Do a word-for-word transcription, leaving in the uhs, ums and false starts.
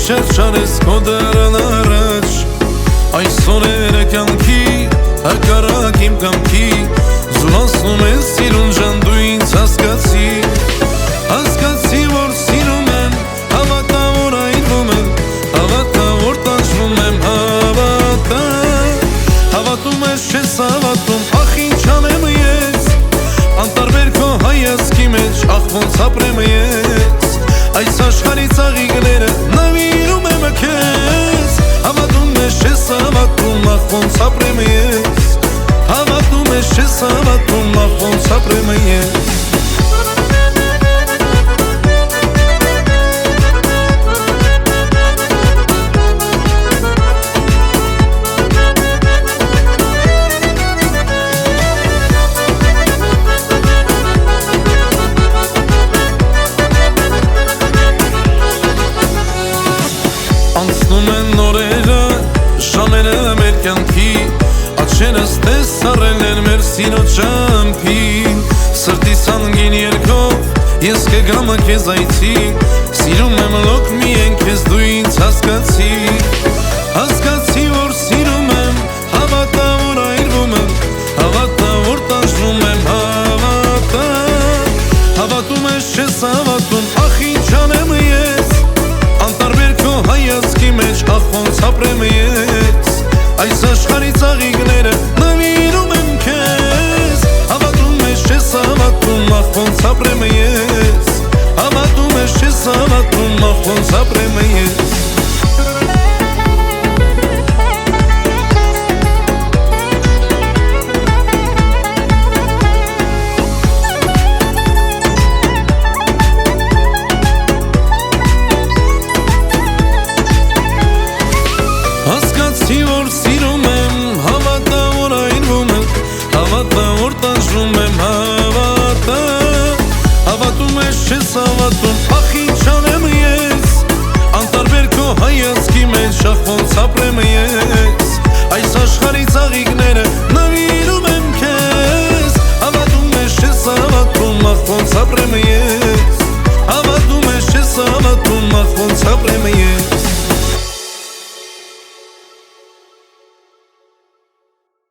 չերչանես քո դրան առաջ Այս օրերը կյանքի հակառակ իմ կամքի Զուլացնում ես սիրուն ջան դու ինձ հասկացի Հասկացի որ սիրում եմ Հավատա որ այրվում եմ Հավատա որ տանջվում եմ Հավատա Հավատում ես չես հավատում Ախ ինչ անեմ ես Անտարբեր քո հայացքի մեջ Ախ ոնց ապրեմ ես Այս աշխարհի ծաղիկները նվիրում եմ քեզ Հավատում ես չես հավատում Ախ ոնց ապրեմ ես Հավատում ես չես հավատում Ախ ոնց ապրեմ ես Անցնում են օրերը, ժամերը մեր կյանքի Աչքերս տեսարել են մեր սիրո ճամփին Սրտիս հանգին երգով ես կգամ քեզ այցի Սիրում եմ լոկ միայն քեզ դու ինձ հասկացի Հասկացի որ սիրում եմ, հավատա որ այրվում եմ Հավատա որ տանջվում եմ, հավատա Հավատում ես չես հավատում, ախ ինչ անեմ ես Անտարբեր քո հայացքի մեջ ախ ոնց ապրեմ ես Այս աշխարհի ծաղիկները նվիրում եմ քեզ Հավատում ես չես հավատում ախ ոնց ապրեմ ես Հավատում ես չես հավատում ախ ոնց ապրեմ ես Հասկացի որ